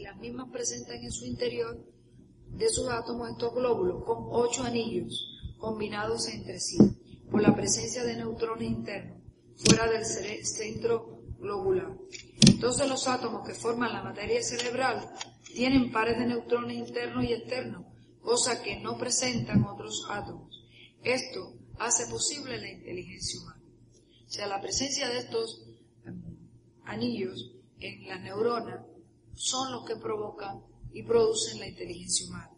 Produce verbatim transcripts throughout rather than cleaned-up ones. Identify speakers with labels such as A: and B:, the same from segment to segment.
A: las mismas presentan en su interior de sus átomos estos glóbulos con ocho anillos combinados entre sí por la presencia de neutrones internos fuera del centro globular. Entonces los átomos que forman la materia cerebral tienen pares de neutrones internos y externos, cosa que no presentan otros átomos. Esto hace posible la inteligencia humana. O sea, la presencia de estos um, anillos en las neuronas son los que provocan y producen la inteligencia humana.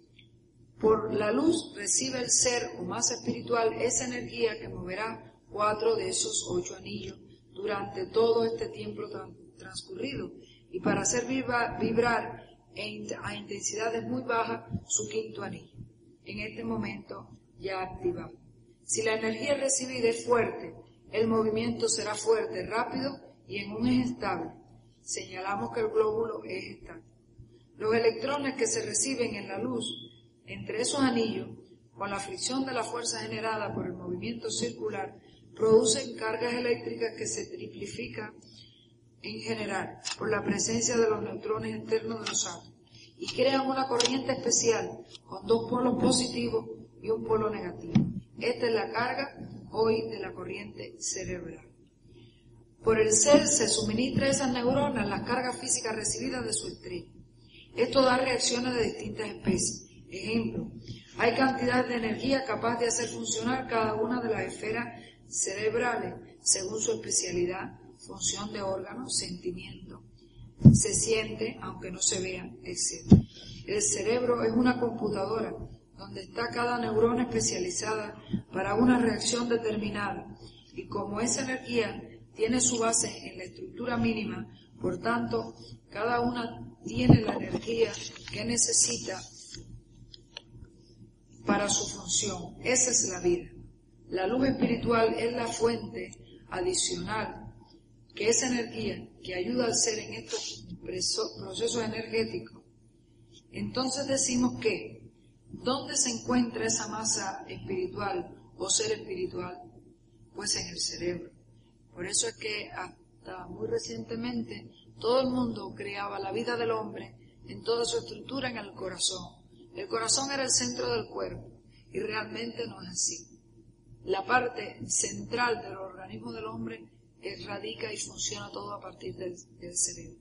A: Por la luz recibe el ser o masa espiritual esa energía que moverá cuatro de esos ocho anillos durante todo este tiempo transcurrido y para hacer vibrar a intensidades muy bajas su quinto anillo, en este momento ya activado. Si la energía recibida es fuerte, el movimiento será fuerte, rápido y en un eje estable. Señalamos que el glóbulo es estable. Los electrones que se reciben en la luz entre esos anillos, con la fricción de la fuerza generada por el movimiento circular, producen cargas eléctricas que se triplifican en general por la presencia de los neutrones internos de los átomos y crean una corriente especial con dos polos positivos y un polo negativo. Esta es la carga hoy de la corriente cerebral. Por el ser se suministra a esas neuronas las cargas físicas recibidas de su estrella. Esto da reacciones de distintas especies. Ejemplo, hay cantidad de energía capaz de hacer funcionar cada una de las esferas cerebrales según su especialidad, función de órganos, sentimiento, se siente aunque no se vea, etcétera. El cerebro es una computadora donde está cada neurona especializada para una reacción determinada y como esa energía tiene su base en la estructura mínima, por tanto, cada una tiene la energía que necesita para su función. Esa es la vida. La luz espiritual es la fuente adicional que esa energía que ayuda al ser en estos procesos energéticos. Entonces decimos que, ¿dónde se encuentra esa masa espiritual o ser espiritual? Pues en el cerebro. Por eso es que hasta muy recientemente todo el mundo creaba la vida del hombre en toda su estructura en el corazón. El corazón era el centro del cuerpo y realmente no es así. La parte central del organismo del hombre es, radica y funciona todo a partir del, del cerebro.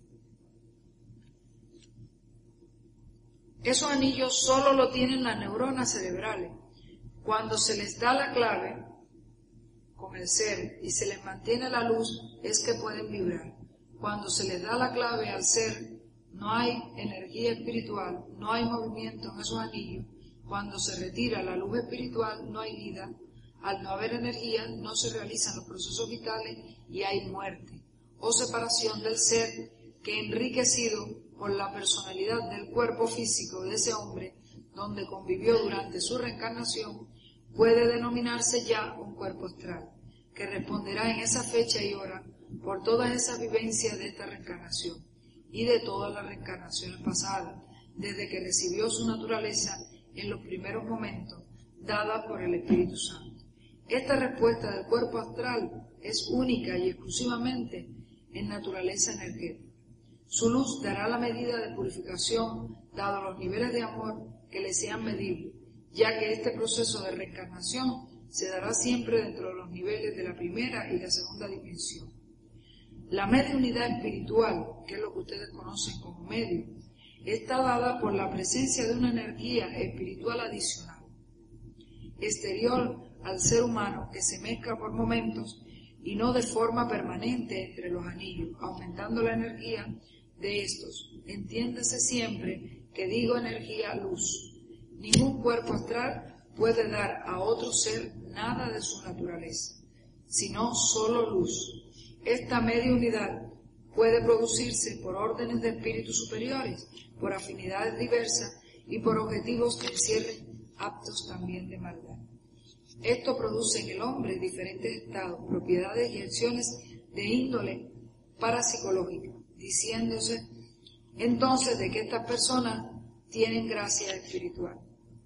A: Esos anillos solo lo tienen las neuronas cerebrales. Cuando se les da la clave con el ser y se les mantiene la luz, es que pueden vibrar. Cuando se les da la clave al ser, no hay energía espiritual, no hay movimiento en esos anillos. Cuando se retira la luz espiritual, no hay vida. Al no haber energía, no se realizan los procesos vitales y hay muerte o separación del ser que, enriquecido por la personalidad del cuerpo físico de ese hombre, donde convivió durante su reencarnación, puede denominarse ya un cuerpo astral, que responderá en esa fecha y hora por todas esas vivencias de esta reencarnación y de todas las reencarnaciones pasadas, desde que recibió su naturaleza en los primeros momentos, dada por el Espíritu Santo. Esta respuesta del cuerpo astral es única y exclusivamente en naturaleza energética. Su luz dará la medida de purificación, dado los niveles de amor que le sean medibles, ya que este proceso de reencarnación se dará siempre dentro de los niveles de la primera y la segunda dimensión. La mediunidad espiritual, que es lo que ustedes conocen como medio, está dada por la presencia de una energía espiritual adicional, exterior al ser humano, que se mezcla por momentos y no de forma permanente entre los anillos, aumentando la energía de estos. Entiéndase siempre que digo energía luz. Ningún cuerpo astral puede dar a otro ser nada de su naturaleza, sino solo luz. Esta media unidad puede producirse por órdenes de espíritus superiores, por afinidades diversas y por objetivos que encierren actos también de maldad. Esto produce en el hombre diferentes estados, propiedades y acciones de índole parapsicológica, diciéndose entonces de que estas personas tienen gracia espiritual.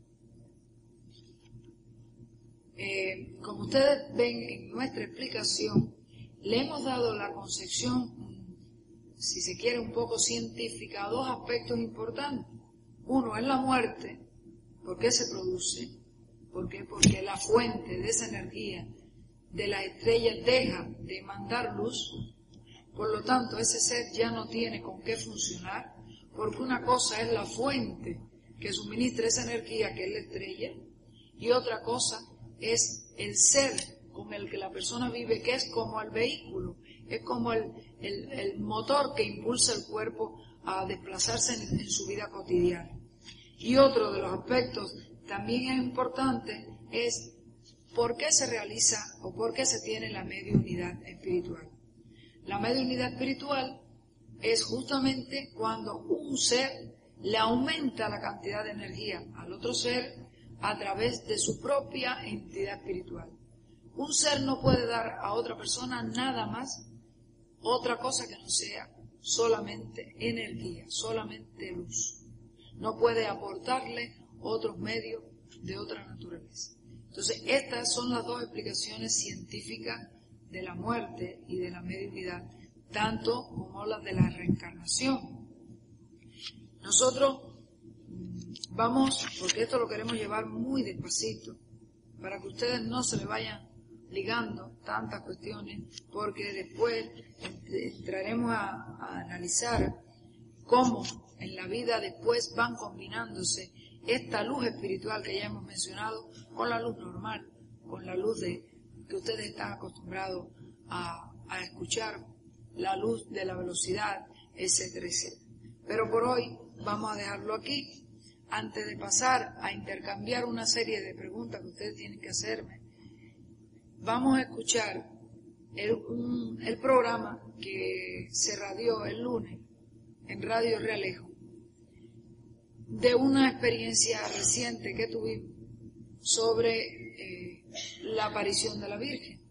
A: Eh, como ustedes ven en nuestra explicación, le hemos dado la concepción si se quiere un poco científica, a dos aspectos importantes. Uno es la muerte. ¿Por qué se produce? ¿Por qué? Porque la fuente de esa energía de la estrella deja de mandar luz, por lo tanto ese ser ya no tiene con qué funcionar, porque una cosa es la fuente que suministra esa energía, que es la estrella, y otra cosa es el ser con el que la persona vive, que es como el vehículo, es como el, el, el motor que impulsa el cuerpo a desplazarse en, en su vida cotidiana. Y otro de los aspectos también es importante es por qué se realiza o por qué se tiene la mediunidad espiritual. La mediunidad espiritual es justamente cuando un ser le aumenta la cantidad de energía al otro ser a través de su propia entidad espiritual. Un ser no puede dar a otra persona nada más, otra cosa que no sea solamente energía, solamente luz. No puede aportarle otros medios de otra naturaleza. Entonces, estas son las dos explicaciones científicas de la muerte y de la mediunidad, tanto como las de la reencarnación. Nosotros vamos, porque esto lo queremos llevar muy despacito, para que ustedes no se le vayan ligando tantas cuestiones, porque después entraremos a, a analizar cómo en la vida después van combinándose esta luz espiritual que ya hemos mencionado con la luz normal, con la luz de que ustedes están acostumbrados a, a escuchar, la luz de la velocidad, etcétera, etcétera. Pero por hoy vamos a dejarlo aquí, antes de pasar a intercambiar una serie de preguntas que ustedes tienen que hacerme. Vamos a escuchar el, un, el programa que se radió el lunes en Radio Realejo, de una experiencia reciente que tuvimos sobre eh, la aparición de la Virgen.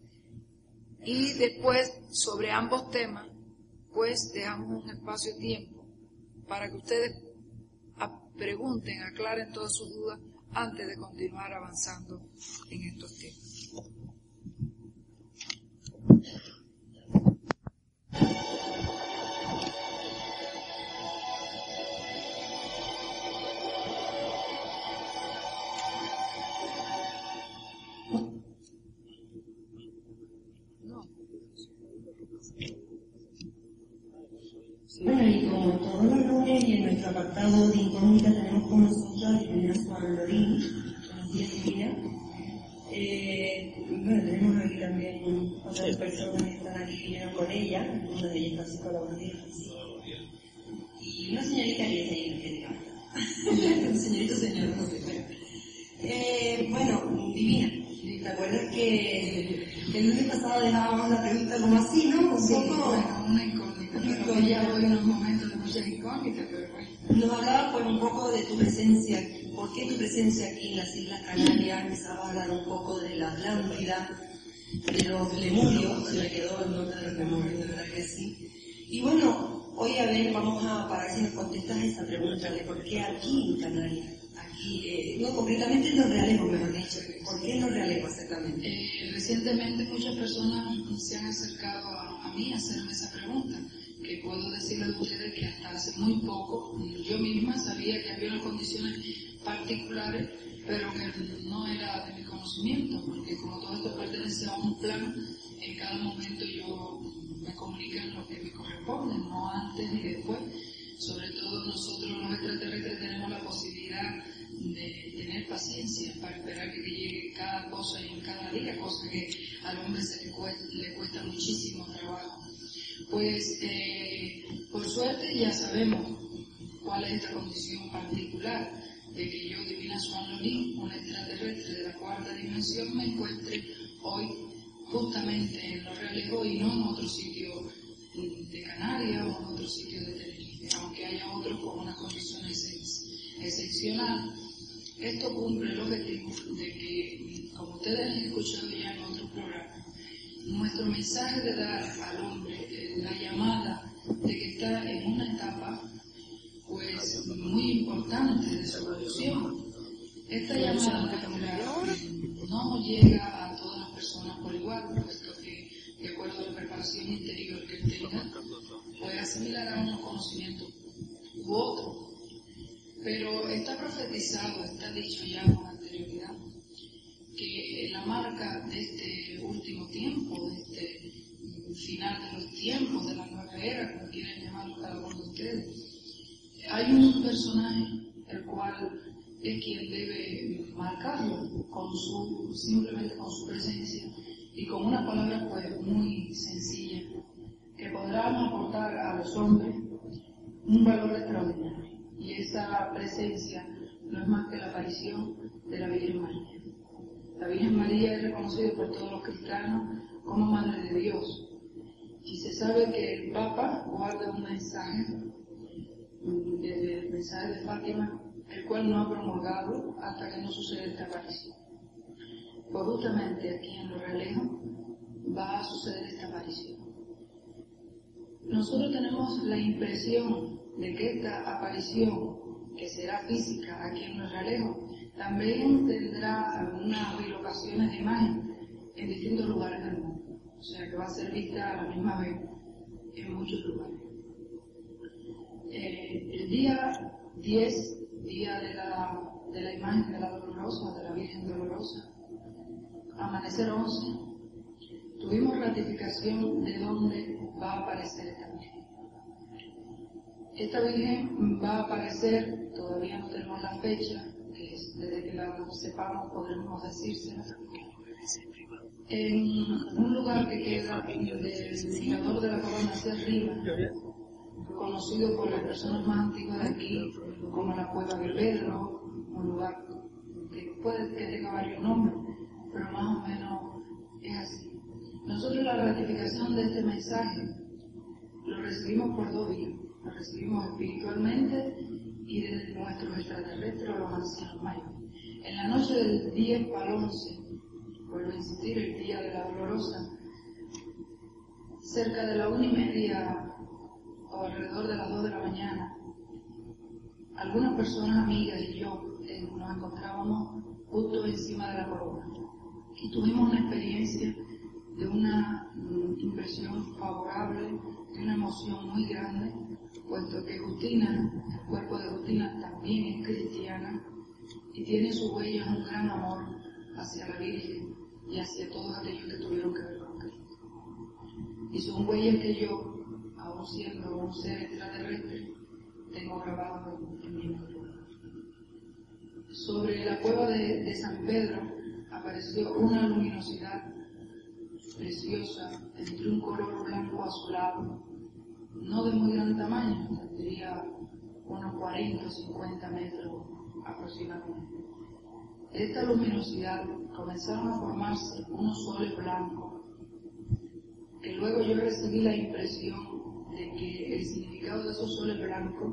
A: Y después, sobre ambos temas, pues dejamos un espacio-tiempo para que ustedes pregunten, aclaren todas sus dudas antes de continuar avanzando en estos temas.
B: Bueno, y como todos los lunes y en nuestro apartado de incógnita tenemos con nosotros a Divina Juan Lorín, buenos días Divina. Eh, bueno, tenemos aquí también otras personas que están aquí, vinieron con ella, una de ellas está psicóloga, buenos días, sí. Y una señorita que es ahí, que digamos. Señorito, señor, no sé, pero. Eh, bueno, Divina, ¿te acuerdas que el lunes pasado dejábamos la pregunta como así, ¿no? Un
A: Sí,
B: poco.
A: bueno, una incógnita. Pero ya hoy unos momentos de muchas incógnitas, pero bueno.
B: Nos hablaba pues un poco de tu presencia, ¿por qué tu presencia aquí en las Islas Canarias? Empezaba a hablar un poco de la Atlántida, de los lemurios, se me quedó el nombre de los lemurios, de verdad que sí. Y bueno, hoy a ver, vamos a parar si nos contestas esa pregunta de por qué aquí en Canarias, aquí, eh, no, concretamente en Los Realejos, mejor dicho, ¿por qué en Los Realejos exactamente?
A: Eh, recientemente muchas personas se han acercado a, a mí a hacerme esa pregunta, que puedo decirles a ustedes que hasta hace muy poco yo misma sabía que había unas condiciones particulares, pero que no era de mi conocimiento, porque como todo esto pertenece a un plano, en cada momento yo me comunican lo que me corresponde, no antes ni después. Sobre todo nosotros los extraterrestres tenemos la posibilidad de tener paciencia para esperar que llegue cada cosa y en cada día, cosa que al hombre se le cuesta, le cuesta muchísimo trabajo. Pues eh, por suerte ya sabemos cuál es esta condición particular de que yo, Divina Juan Lorín, un extraterrestre de la cuarta dimensión, me encuentre hoy justamente en Los Realejos y no en otro sitio de Canarias o en otro sitio de Tenerife, aunque haya otros con unas condiciones ex excepcionales. Esto cumple el objetivo de que, como ustedes han escuchado ya en otros programas, nuestro mensaje de dar al hombre la llamada de que está en una etapa pues muy importante de su evolución. Esta llamada no llega a todas las personas por igual, puesto que de acuerdo a la preparación interior que él tenga, puede asimilará unos conocimientos u otros. Pero está profetizado, está dicho ya con anterioridad, que la marca de este último tiempo, de este final de los tiempos, de la nueva era, como quieren llamarlo cada uno de ustedes, hay un personaje el cual es quien debe marcarlo con su, simplemente con su presencia y con una palabra pues muy sencilla que podrá aportar a los hombres un valor extraordinario. Y esa presencia no es más que la aparición de la Virgen María. La Virgen María es reconocida por todos los cristianos como Madre de Dios. Y se sabe que el Papa guarda un mensaje, el mensaje de Fátima, el cual no ha promulgado hasta que no suceda esta aparición. Pues justamente aquí en Los Realejos va a suceder esta aparición. Nosotros tenemos la impresión de que esta aparición, que será física aquí en Los Realejos, también tendrá unas bilocaciones de imagen en distintos lugares del mundo. O sea que va a ser vista a la misma vez en muchos lugares. Eh, el día diez, día de la, de la imagen de la Dolorosa, de la Virgen Dolorosa, amanecer once, tuvimos ratificación de dónde va a aparecer esta Virgen. Esta Virgen va a aparecer, todavía no tenemos la fecha, que es, desde que la sepamos podremos decírsela, en un lugar que queda del mirador de la Corona hacia arriba, conocido por las personas más antiguas de aquí como la Cueva de Pedro, un lugar que puede que tenga varios nombres, pero más o menos es así. Nosotros la ratificación de este mensaje lo recibimos por dos vías. Lo recibimos espiritualmente y desde nuestros extraterrestres o los ancianos mayores. En la noche del diez para el once, vuelvo a insistir, el día de la Dolorosa, cerca de la una y media o alrededor de las dos de la mañana, algunas personas amigas y yo eh, nos encontrábamos justo encima de la corona y tuvimos una experiencia de una mm, impresión favorable, de una emoción muy grande, puesto que Justina, el cuerpo de Justina también es cristiana y tiene en sus huellas un gran amor hacia la Virgen y hacia todos aquellos que tuvieron que ver con Cristo. Y son huellas que yo, aún siendo un ser extraterrestre, tengo grabado en, en mi memoria. Sobre la cueva de, de San Pedro apareció una luminosidad preciosa entre un color blanco azulado, no de muy gran tamaño, tendría unos cuarenta o cincuenta metros aproximadamente. De esta luminosidad comenzaron a formarse unos soles blancos, que luego yo recibí la impresión de que el significado de esos soles blancos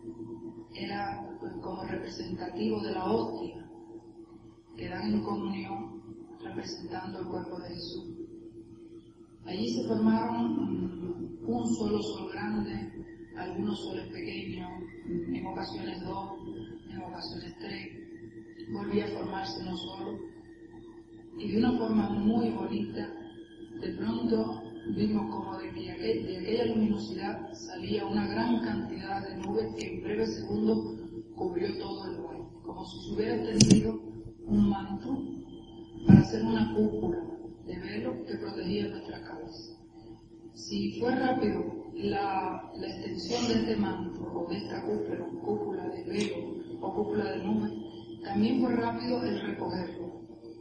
A: era pues, como representativo de la hostia que dan en comunión representando el cuerpo de Jesús. Allí se formaron un solo sol grande, algunos soles pequeños, en ocasiones dos, en ocasiones tres, volvía a formarse uno solo, y de una forma muy bonita, de pronto vimos como de, que aquel, de aquella luminosidad salía una gran cantidad de nubes que en breves segundos cubrió todo el lugar, como si se hubiera tendido un manto para hacer una cúpula de velo que protegía nuestra cabeza. Si fue rápido la, la extensión de este manto o de esta cúpula, cúpula de velo o cúpula de nube, también fue rápido el recogerlo.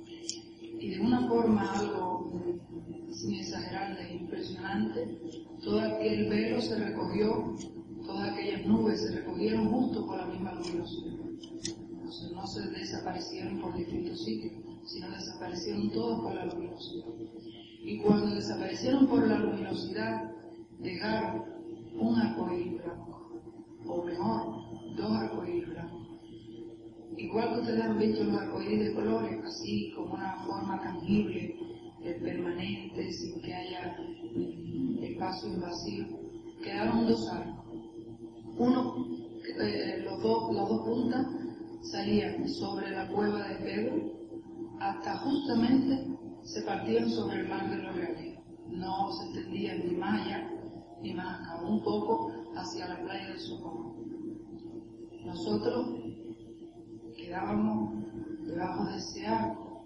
A: Y de una forma algo, sin exagerarle, impresionante, todo aquel velo se recogió, todas aquellas nubes se recogieron justo por la misma luminosidad. Entonces no se desaparecieron por distintos sitios, sino desaparecieron todos por la luminosidad. Y cuando desaparecieron por la luminosidad, dejaron un arcoíris blanco, o mejor, dos arcoíris blancos. Igual que ustedes han visto los arcoíris de colores, así como una forma tangible, eh, permanente, sin que haya eh, espacio vacío, quedaron dos arcos. Uno, eh, los dos, las dos puntas salían sobre la cueva de Pedro, hasta justamente se partían sobre el mar de Los Realejos. No se extendían ni más allá
C: y más aún un poco hacia la playa del Socorro. Nosotros quedábamos debajo de ese arco.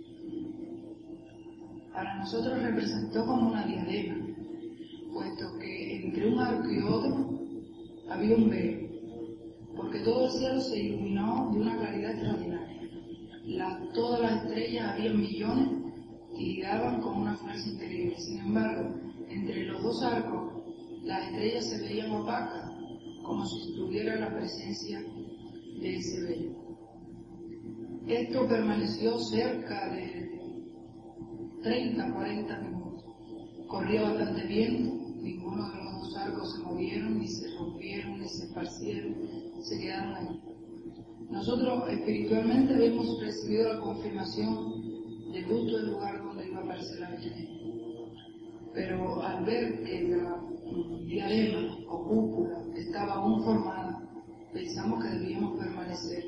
C: Para nosotros representó como una diadema, puesto que entre un arco y otro había un velo, porque todo el cielo se iluminó de una claridad extraordinaria. La, todas las estrellas, había millones, tiraban con una fuerza increíble. Sin embargo, entre los dos arcos, las estrellas se veían opacas, como si estuviera la presencia de ese velo. Esto permaneció cerca de treinta, cuarenta minutos. Corría bastante viento, ninguno de los dos arcos se movieron, ni se rompieron, ni se esparcieron, se quedaron ahí. Nosotros espiritualmente habíamos recibido la confirmación del gusto del lugar donde iba a aparecer la Virgen. Pero al ver que la diadema o cúpula estaba aún formada, pensamos que debíamos permanecer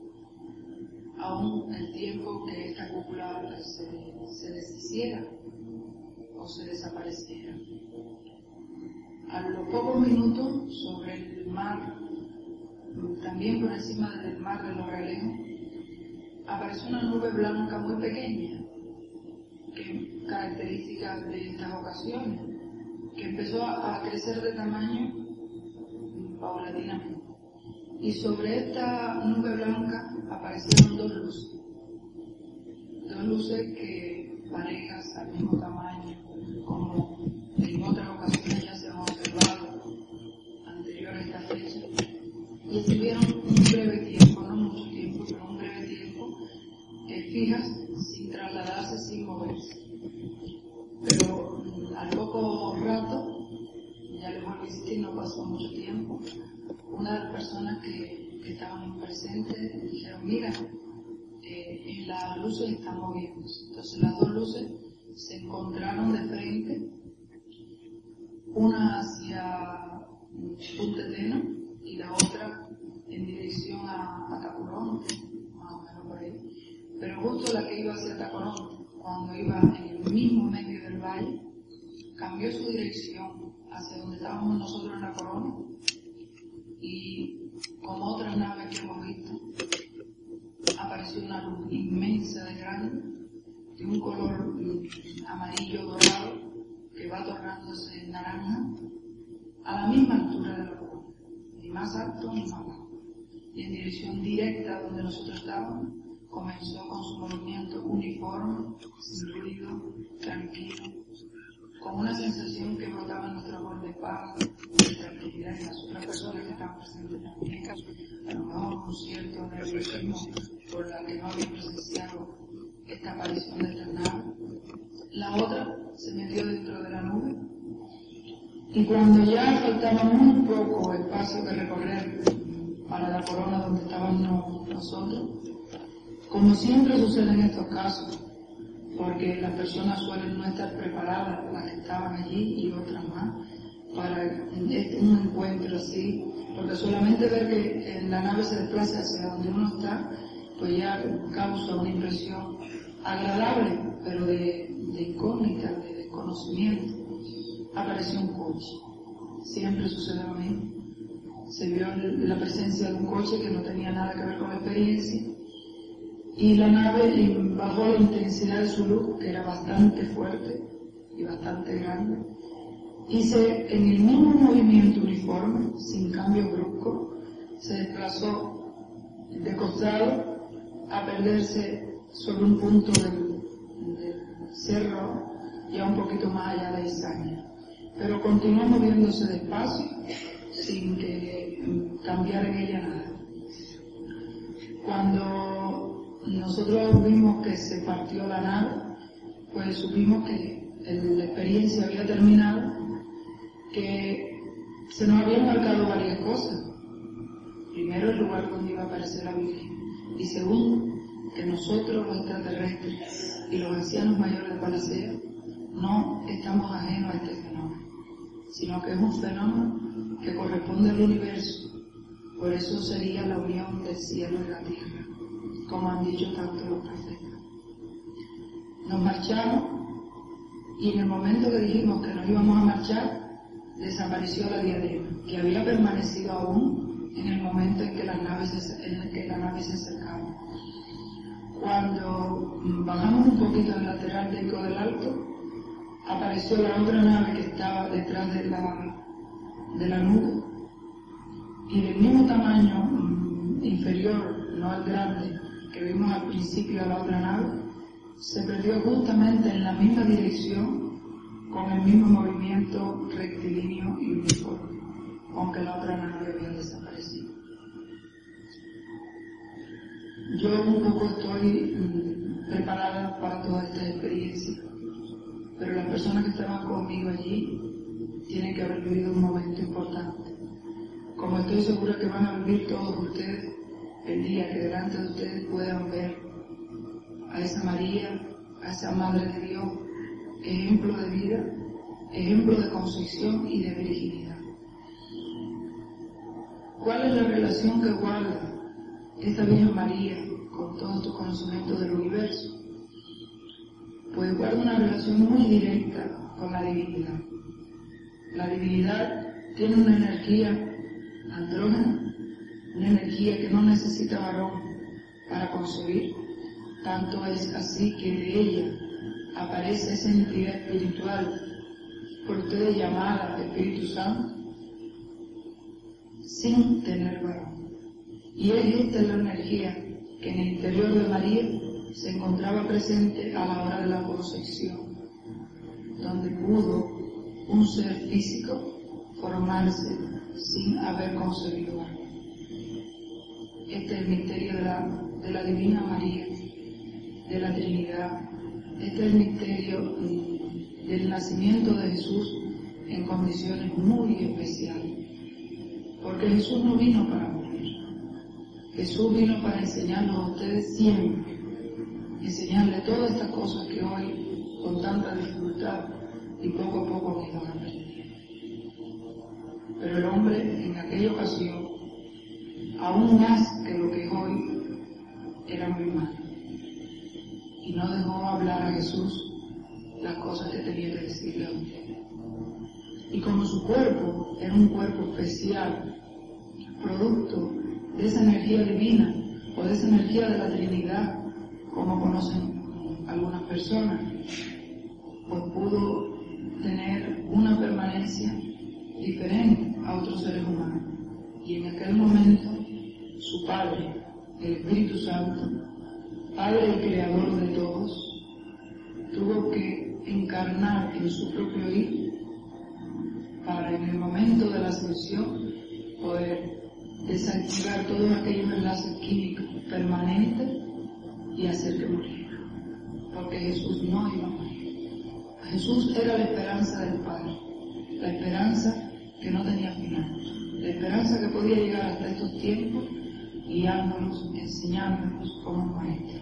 C: aún el tiempo que esta cúpula se, se deshiciera o se desapareciera. A los pocos minutos, sobre el mar, también por encima del mar de los Realejos, apareció una nube blanca muy pequeña, que es característica de estas ocasiones, que empezó a, a crecer de tamaño paulatinamente. Y sobre esta nube blanca aparecieron dos luces, dos luces que parejas al mismo tamaño, como en otras ocasiones ya se han observado anterior a esta fecha, y estuvieron un breve tiempo, no mucho tiempo, pero un breve tiempo, eh, fijas, sin trasladarse, sin moverse. Pero al poco rato, ya les voy a insistir, no pasó mucho tiempo, una de las personas que, que estaban presentes dijeron, mira, eh, las luces están moviéndose. Entonces las dos luces se encontraron de frente, una hacia Punta Tena y la otra en dirección a, a Tacoronte, más o menos por ahí. Pero justo la que iba hacia Tacoronte, cuando iba en el mismo medio del valle, cambió su dirección hacia donde estábamos nosotros en la corona, y como otras naves que hemos visto, apareció una luz inmensa de grande, de un color amarillo dorado, que va tornándose en naranja, a la misma altura de la corona, ni más alto ni más bajo, y en dirección directa donde nosotros estábamos. Comenzó con su movimiento uniforme, sin ruido, tranquilo, con una sensación que brotaba en nuestra voz de paz, de tranquilidad en las otras personas que estaban presentes también. A lo mejor un cierto nerviosismo por la que no había presenciado esta aparición de esta nave. La otra se metió dentro de la nube, y cuando ya faltaba muy poco espacio que recorrer para la corona donde estábamos nosotros, como siempre sucede en estos casos, porque las personas suelen no estar preparadas, las que estaban allí y otras más, para un encuentro así, porque solamente ver que la nave se desplaza hacia donde uno está, pues ya causa una impresión agradable, pero de, de incógnita, de desconocimiento. Apareció un coche, siempre sucede lo mismo. Se vio la presencia de un coche que no tenía nada que ver con la experiencia, y la nave bajó la intensidad de su luz, que era bastante fuerte y bastante grande, y se, en el mismo movimiento uniforme, sin cambio brusco, se desplazó de costado a perderse sobre un punto del, del cerro, ya un poquito más allá de Izaña. Pero continuó moviéndose despacio, sin que cambiara en ella nada. Cuando nosotros vimos que se partió la nave, pues supimos que el, la experiencia había terminado, que se nos habían marcado varias cosas. Primero, el lugar donde iba a aparecer la Virgen, y segundo, que nosotros los extraterrestres y los ancianos mayores de Palacea no estamos ajenos a este fenómeno, sino que es un fenómeno que corresponde al universo. Por eso sería la unión del cielo y la tierra, como han dicho tanto los profetas. Nos marchamos, y en el momento que dijimos que nos íbamos a marchar, desapareció la diadema, que había permanecido aún en el momento en que la nave se, en el que la nave se acercaba. Cuando bajamos un poquito al lateral del Pico del Alto, apareció la otra nave que estaba detrás de la, de la nube, y del mismo tamaño mm, inferior, no al grande, que vimos al principio de la otra nave, se perdió justamente en la misma dirección, con el mismo movimiento rectilíneo y uniforme, aunque la otra nave había desaparecido. Yo un poco estoy mm, preparada para toda esta experiencia, pero las personas que estaban conmigo allí tienen que haber vivido un momento importante. Como estoy segura que van a vivir todos ustedes el día que delante de ustedes puedan ver a esa María, a esa Madre de Dios, ejemplo de vida, ejemplo de concepción y de virginidad. ¿Cuál es la relación que guarda esta Virgen María con todo tu conocimiento del universo? Pues guarda una relación muy directa con la divinidad. La divinidad tiene una energía andrógena, una energía que no necesita varón para concebir. Tanto es así que de ella aparece esa entidad espiritual, por ustedes llamada Espíritu Santo, sin tener varón. Y es esta la energía que en el interior de María se encontraba presente a la hora de la concepción, donde pudo un ser físico formarse sin haber concebido algo. Este es el misterio de la, de la Divina María, de la Trinidad. Este es el misterio mm, del nacimiento de Jesús en condiciones muy especiales, porque Jesús no vino para morir. Jesús vino para enseñarnos a ustedes siempre, enseñarle todas estas cosas que hoy con tanta dificultad y poco a poco han ido aprendiendo. Pero el hombre en aquella ocasión, aún más que lo que es hoy, era muy malo y no dejó hablar a Jesús las cosas que tenía que decirle a usted. Y como su cuerpo era un cuerpo especial, producto de esa energía divina o de esa energía de la Trinidad, como conocen algunas personas, pues pudo tener una permanencia diferente a otros seres humanos. Y en aquel momento su Padre, el Espíritu Santo, Padre y Creador de todos, tuvo que encarnar en su propio Hijo para en el momento de la ascensión poder desactivar todos aquellos enlaces químicos permanentes y hacer que muriera, porque Jesús no iba a morir. Jesús era la esperanza del Padre, la esperanza que no tenía final, la esperanza que podía llegar hasta estos tiempos, guiándonos, enseñándonos como maestro.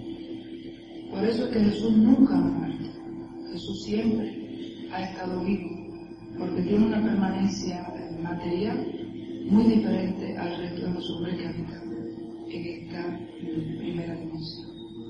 C: Por eso es que Jesús nunca ha muerto. Jesús siempre ha estado vivo, porque tiene una permanencia material muy diferente al resto de los hombres que habitan en esta primera dimensión.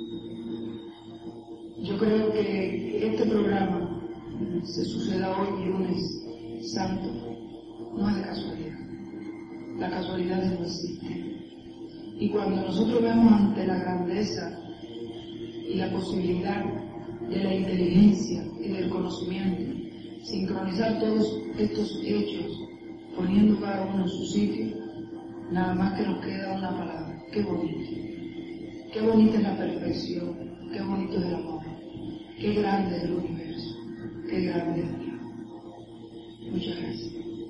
C: Yo creo que este programa se suceda hoy, lunes santo, no es de casualidad. La casualidad no existe. Y cuando nosotros vemos ante la grandeza y la posibilidad de la inteligencia y del conocimiento, sincronizar todos estos hechos, poniendo cada uno en su sitio, nada más que nos queda una palabra: qué bonito. Qué bonita es la perfección, qué bonito es el amor, qué grande es el universo, qué grande es Dios. Muchas gracias.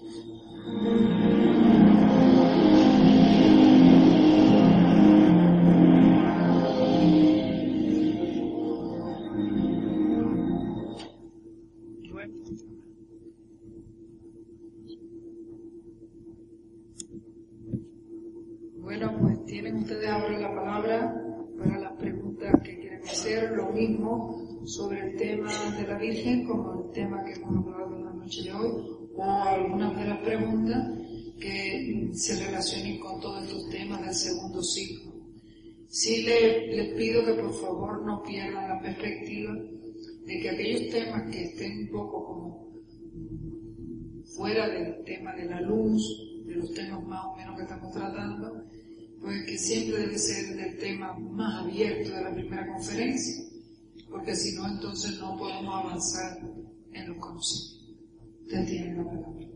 A: Bueno, pues tienen ustedes ahora la palabra para las preguntas que quieran hacer, lo mismo sobre el tema de la Virgen como el tema que hemos hablado en la noche de hoy, o algunas de las preguntas que se relacionen con todos estos temas del segundo ciclo. Sí les, les pido que por favor no pierdan la perspectiva de que aquellos temas que estén un poco como fuera del tema de la luz, de los temas más o menos que estamos tratando, pues que siempre debe ser del tema más abierto de la primera conferencia, porque si no, entonces no podemos avanzar en los conocimientos. Usted tiene la palabra.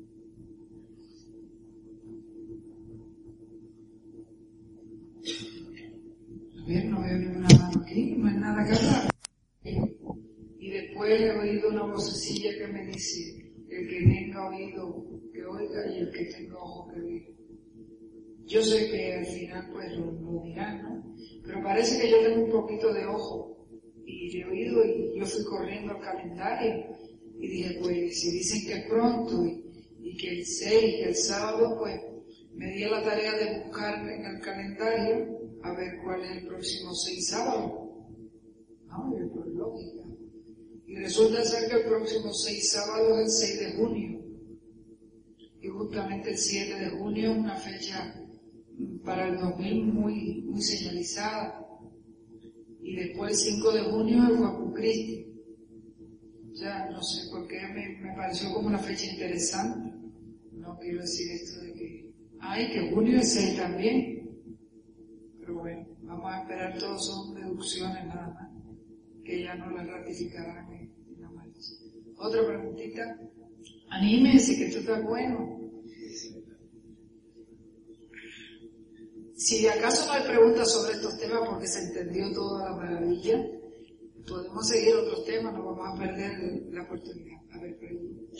A: A ver, no veo ninguna mano aquí, no hay nada que hablar. Y después he oído una vocecilla que me dice, el que tenga oído que oiga y el que tenga ojo que vea. Yo sé que al final pues lo, lo dirán, ¿no? Pero parece que yo tengo un poquito de ojo y de oído, y yo fui corriendo al calendario y dije, pues si dicen que es pronto y, y que el seis, que el sábado, pues me di a la tarea de buscar en el calendario a ver cuál es el próximo seis sábado. No, por lógica. Y resulta ser que el próximo seis sábado es el seis de junio. Y justamente el siete de junio es una fecha para el dos mil muy, muy señalizada. Y después el cinco de junio es el Corpus Christi. O sea, no sé por qué me, me pareció como una fecha interesante. No quiero decir esto de que, ay, que junio es seis también. Pero bueno, vamos a esperar, todos son deducciones nada más, que ya no las ratificarán en, en la marcha. Otra preguntita. Anímese, que esto está bueno. Si acaso no hay preguntas sobre estos temas porque se entendió toda la maravilla, podemos seguir otros temas, no vamos a perder la oportunidad. A ver, preguntas.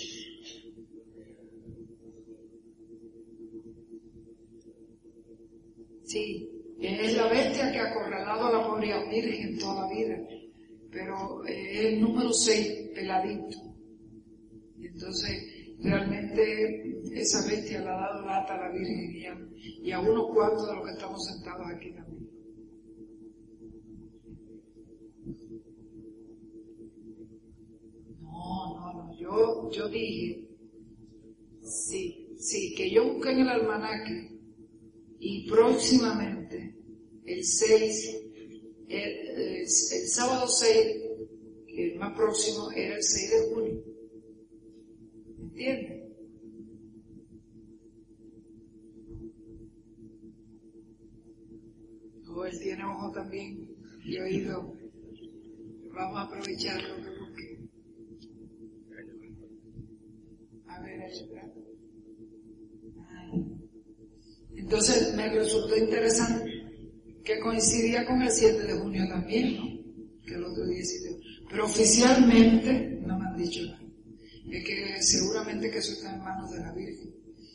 A: Sí, es la bestia que ha acorralado a la pobre Virgen toda la vida, pero es el número seis, peladito. Y entonces, realmente, esa bestia le ha dado lata a la Virgen y a, y a unos cuantos de los que estamos sentados aquí también. No, no, no, yo, yo dije, sí, sí, que yo busqué en el almanaque y próximamente, el seis, el, el, el sábado seis, que el más próximo era el seis de junio. ¿Entiendes? Oh, él tiene ojo también y oído. Vamos a aprovechar lo que busque. A ver, allá. Entonces me resultó interesante que coincidía con el siete de junio también, ¿no? Que el otro diecisiete. Pero oficialmente no me han dicho nada. Es que seguramente que eso está en manos de la Virgen.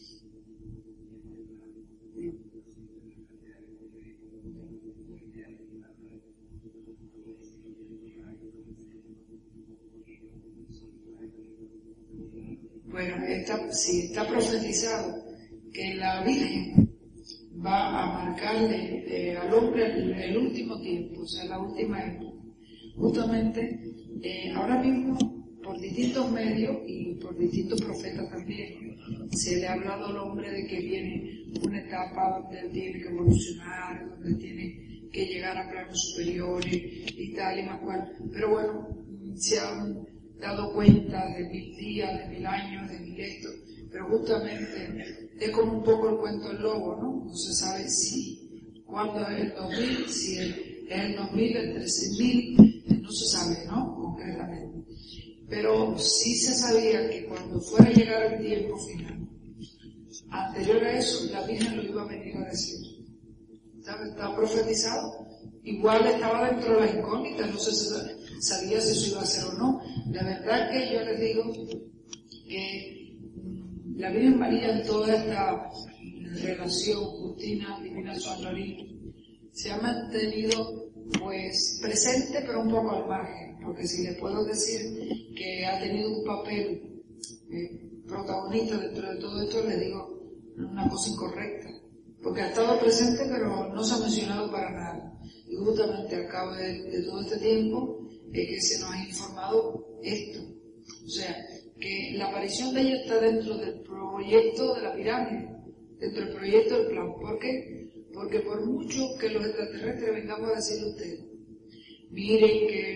A: Bueno, está, sí, está profetizado que la Virgen va a marcarle eh, al hombre el, el último tiempo, o sea, la última época. Justamente, eh, ahora mismo, por distintos medios y por distintos profetas también, se le ha hablado al hombre de que viene una etapa donde él tiene que evolucionar, donde tiene que llegar a planos superiores y tal y más cual. Pero bueno, se han dado cuenta de mil días, de mil años, de mil esto, pero justamente es como un poco el cuento del lobo, ¿no? No se sabe si, cuándo es el dos mil, si es el dos mil, el trece mil, no se sabe, ¿no? Concretamente. Pero sí se sabía que cuando fuera a llegar el tiempo final, anterior a eso, la Virgen lo iba a venir a decir. ¿Sabes? Estaba profetizado. Igual estaba dentro de las incógnitas, no se sabía si eso iba a ser o no. La verdad que yo les digo que la Virgen María en toda esta relación, Justina, Divina Sonorín, se ha mantenido pues presente pero un poco al margen, porque si le puedo decir que ha tenido un papel eh, protagonista dentro de todo esto, le digo una cosa incorrecta, porque ha estado presente pero no se ha mencionado para nada. Y justamente al cabo de, de todo este tiempo es que se nos ha informado esto. O sea, que la aparición de ella está dentro del proyecto de la pirámide, dentro del proyecto del plan. ¿Por qué? Porque por mucho que los extraterrestres vengamos a decirle a ustedes, miren que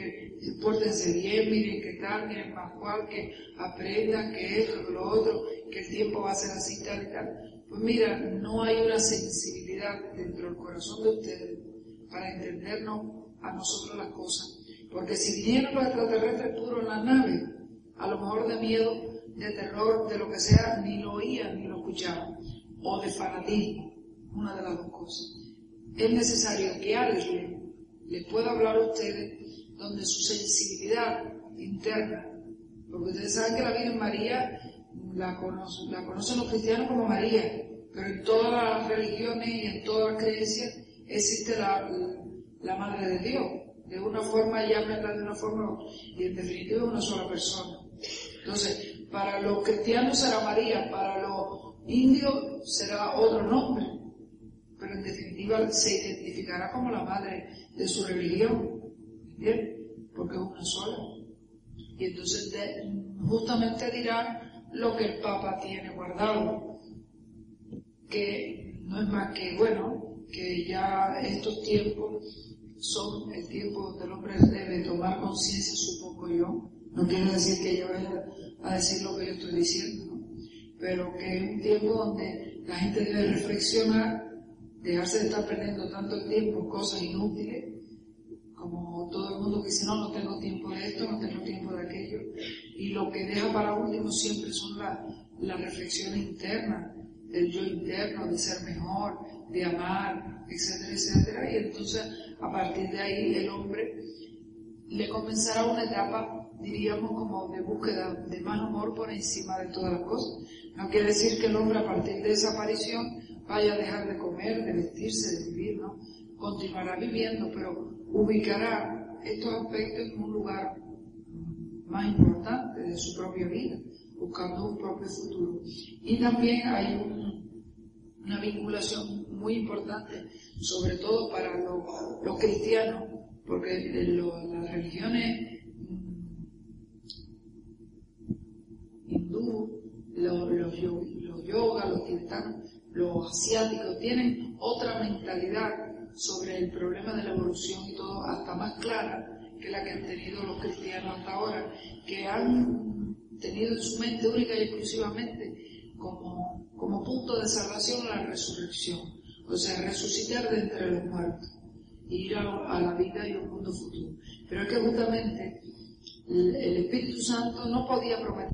A: pórtense bien, miren qué tal, miren más cual, que aprendan, que esto, que lo otro, que el tiempo va a ser así, tal y tal. Pues mira, no hay una sensibilidad dentro del corazón de ustedes para entendernos a nosotros las cosas. Porque si vinieron los extraterrestres puros en las naves, a lo mejor de miedo, de terror, de lo que sea, ni lo oían ni lo escuchaban. O de fanatismo, una de las dos cosas. Es necesario que alguien les pueda hablar a ustedes donde su sensibilidad interna, porque ustedes saben que la Virgen María la, conoce, la conocen los cristianos como María, pero en todas las religiones y en todas las creencias existe la, la Madre de Dios. De una forma, llámenla de una forma, y en definitiva es una sola persona. Entonces, para los cristianos será María, para los indios será otro nombre, pero en definitiva se identificará como la madre de su religión, ¿entiendes? Porque es una sola. Y entonces de, justamente dirá lo que el Papa tiene guardado, que no es más que, bueno, que ya estos tiempos son el tiempo donde el hombre debe tomar conciencia, supongo yo. No quiero decir que yo vaya a decir lo que yo estoy diciendo, ¿no? Pero que es un tiempo donde la gente debe reflexionar, dejarse de estar perdiendo tanto el tiempo en cosas inútiles, como todo el mundo que dice, no, no tengo tiempo de esto, no tengo tiempo de aquello, y lo que deja para último siempre son las la reflexiones internas, del yo interno, de ser mejor, de amar, etcétera, etcétera, y entonces a partir de ahí el hombre le comenzará una etapa, diríamos, como de búsqueda de más amor por encima de todas las cosas. No quiere decir que el hombre a partir de esa aparición vaya a dejar de comer, de vestirse, de vivir, ¿no? Continuará viviendo, pero ubicará estos aspectos en un lugar más importante de su propia vida, buscando un propio futuro. Y también hay un, una vinculación muy importante, sobre todo para los, los cristianos, porque lo, las religiones hindú, los, los, los yoga, los tibetanos, los asiáticos tienen otra mentalidad sobre el problema de la evolución y todo, hasta más clara que la que han tenido los cristianos hasta ahora, que han tenido en su mente única y exclusivamente como, como punto de salvación la resurrección, o sea, resucitar de entre los muertos, ir a, a la vida y a un mundo futuro. Pero es que justamente el, el Espíritu Santo no podía prometer